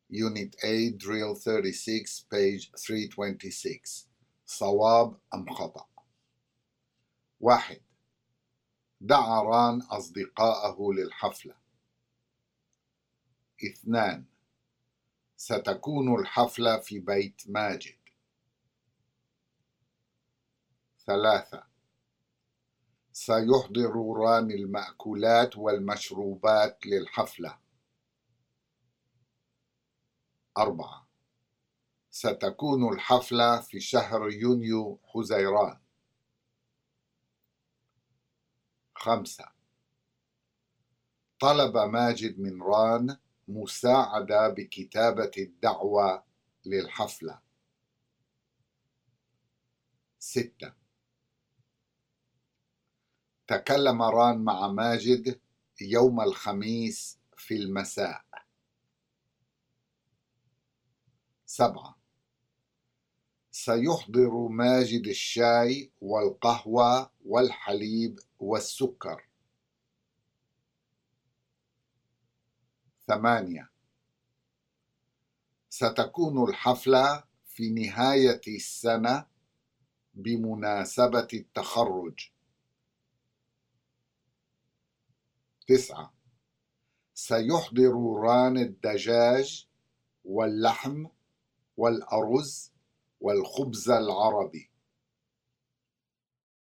Unit A Drill 36 page 326 صواب أم خطأ؟ 1. دعا ران أصدقاءه للحفلة. 2. ستكون الحفلة في بيت ماجد. 3. سيحضر ران المأكولات والمشروبات للحفلة. 4. ستكون الحفلة في شهر يونيو حزيران. 5. طلب ماجد من ران مساعدة بكتابة الدعوة للحفلة. 6. تكلم ران مع ماجد يوم الخميس في المساء. 7. سيحضر ماجد الشاي والقهوة والحليب والسكر. 8. ستكون الحفلة في نهاية السنة بمناسبة التخرج. 9. سيحضر ران الدجاج واللحم والأرز والخبز العربي.